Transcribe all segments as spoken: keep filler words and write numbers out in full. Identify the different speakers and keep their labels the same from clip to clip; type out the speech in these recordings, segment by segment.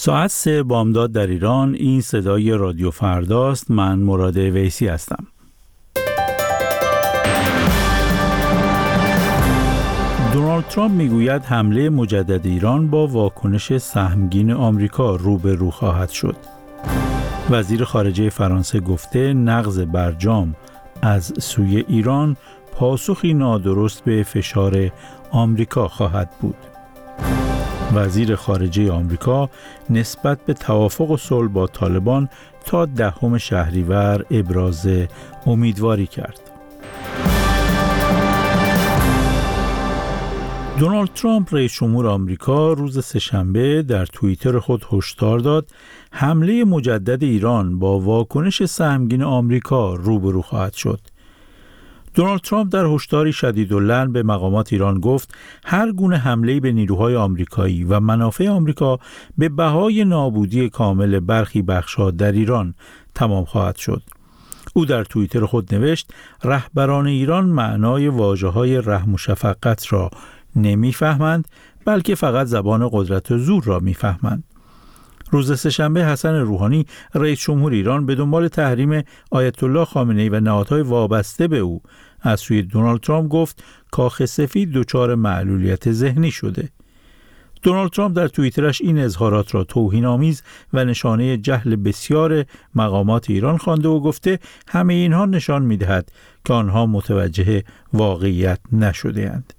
Speaker 1: ساعت سه بامداد در ایران. این صدای رادیو فرداست. من مراد ویسی هستم. دونالد ترامپ میگوید حمله مجدد ایران با واکنش سهمگین آمریکا روبرو خواهد شد. وزیر خارجه فرانسه گفته نقض برجام از سوی ایران پاسخی نادرست به فشار آمریکا خواهد بود. وزیر خارجه آمریکا نسبت به توافق و صلح با طالبان تا دهم شهریور ابراز امیدواری کرد. دونالد ترامپ رئیس جمهور آمریکا روز سه‌شنبه در توییتر خود هشدار داد حمله مجدد ایران با واکنش سهمگین آمریکا روبرو خواهد شد. دونالد ترامپ در هشداری شدیداللعن به مقامات ایران گفت هر گونه حمله‌ای به نیروهای آمریکایی و منافع آمریکا به بهای نابودی کامل برخی بخش‌ها در ایران تمام خواهد شد. او در توییتر خود نوشت رهبران ایران معنای واژه‌های رحم و شفقت را نمی‌فهمند، بلکه فقط زبان قدرت و زور را می‌فهمند. روز سه‌شنبه حسن روحانی رئیس جمهور ایران به دنبال تحریم آیت الله خامنه‌ای و نهادهای وابسته به او از سوی دونالد ترامپ گفت کاخ سفید دچار معلولیت ذهنی شده. دونالد ترامپ در توییترش این اظهارات را توهین‌آمیز و نشانه جهل بسیار مقامات ایران خوانده و گفته همه اینها نشان می‌دهد که آنها متوجه واقعیت نشده‌اند.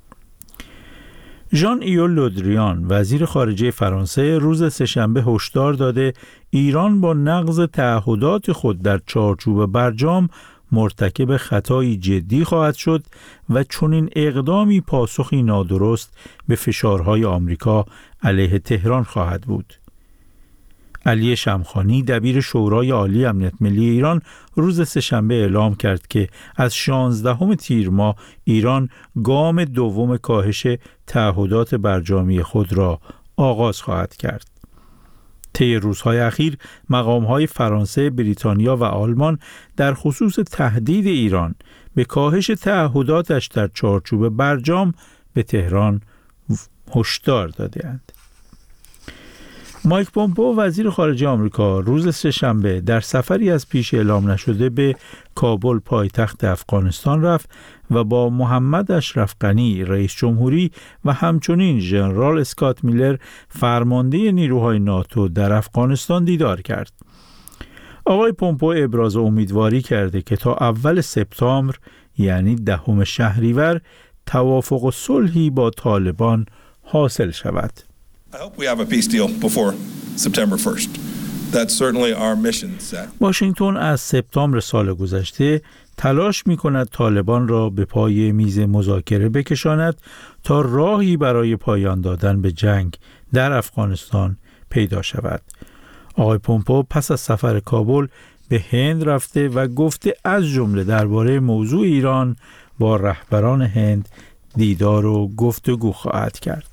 Speaker 1: ژان ایول لودریان وزیر خارجه فرانسه روز سه‌شنبه هشدار داده ایران با نقض تعهدات خود در چارچوب برجام مرتکب خطایی جدی خواهد شد و چنین اقدامی پاسخی نادرست به فشارهای آمریکا علیه تهران خواهد بود. علی شمخانی دبیر شورای عالی امنیت ملی ایران روز سه‌شنبه اعلام کرد که از شانزدهم تیر ماه ایران گام دوم کاهش تعهدات برجامی خود را آغاز خواهد کرد. طی روزهای اخیر مقام‌های فرانسه، بریتانیا و آلمان در خصوص تهدید ایران به کاهش تعهداتش در چارچوب برجام به تهران هشدار داده‌اند. مایک پومپئو وزیر خارجه آمریکا روز سه‌شنبه در سفری از پیش اعلام نشده به کابل پایتخت افغانستان رفت و با محمد اشرف غنی رئیس جمهوری و همچنین ژنرال اسکات میلر فرمانده نیروهای ناتو در افغانستان دیدار کرد. آقای پومپئو ابراز امیدواری کرده که تا اول سپتامبر یعنی دهم شهریور توافق و صلحی با طالبان حاصل شود.
Speaker 2: I hope we have a peace deal before September first. That's certainly our mission set.
Speaker 1: واشنگتن از سپتامبر سال گذشته تلاش می‌کند طالبان را به پای میز مذاکره بکشاند تا راهی برای پایان دادن به جنگ در افغانستان پیدا شود. آقای پومپئو پس از سفر کابل به هند رفته و گفته از جمله درباره موضوع ایران با رهبران هند دیدار و گفتگو خواهد کرد.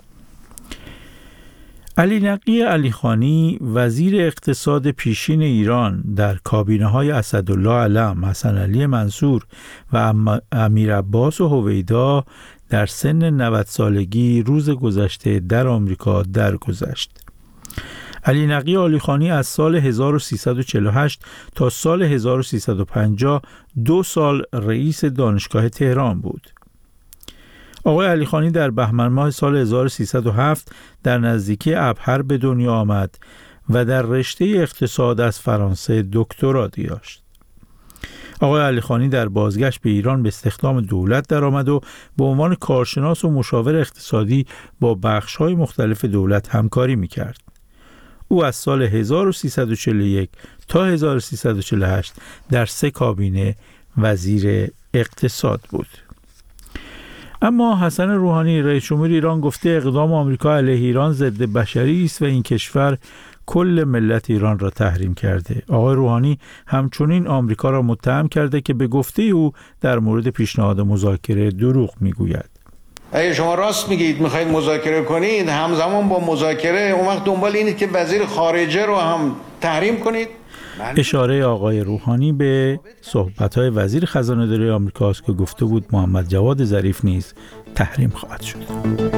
Speaker 1: علی نقی علیخانی وزیر اقتصاد پیشین ایران در کابینه‌های اسدالله علم، حسن علی منصور و امیر عباس و هویدا در سن نود سالگی روز گذشته در آمریکا درگذشت. علی نقی علیخانی از سال هزار و سیصد و چهل و هشت تا سال هزار و سیصد و پنجاه دو سال رئیس دانشگاه تهران بود. آقای علیخانی در بهمن ماه سال هزار و سیصد و هفت در نزدیکی ابهر به دنیا آمد و در رشته اقتصاد از فرانسه دکترا داشت. آقای علیخانی در بازگشت به ایران به استخدام دولت درآمد و به عنوان کارشناس و مشاور اقتصادی با بخش‌های مختلف دولت همکاری می‌کرد. او از سال هزار و سیصد و چهل و یک تا هزار و سیصد و چهل و هشت در سه کابینه وزیر اقتصاد بود. اما حسن روحانی رئیس جمهور ایران گفته اقدام آمریکا علیه ایران ضد بشری است و این کشور کل ملت ایران را تحریم کرده. آقای روحانی همچنین آمریکا را متهم کرده که به گفته او در مورد پیشنهاد مذاکره دروغ میگوید.
Speaker 3: اگه شما راست میگید میخواید مذاکره کنید، همزمان با مذاکره اون وقت دنبال اینید که وزیر خارجه رو هم تحریم کنید.
Speaker 1: اشاره آقای روحانی به صحبت‌های وزیر خزانه‌داری آمریکاست که گفته بود محمد جواد ظریف نیز تحریم خواهد شد.